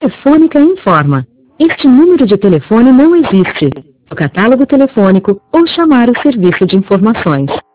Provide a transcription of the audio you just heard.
Telefônica informa. Este número de telefone não existe. O catálogo telefônico ou chamar o serviço de informações.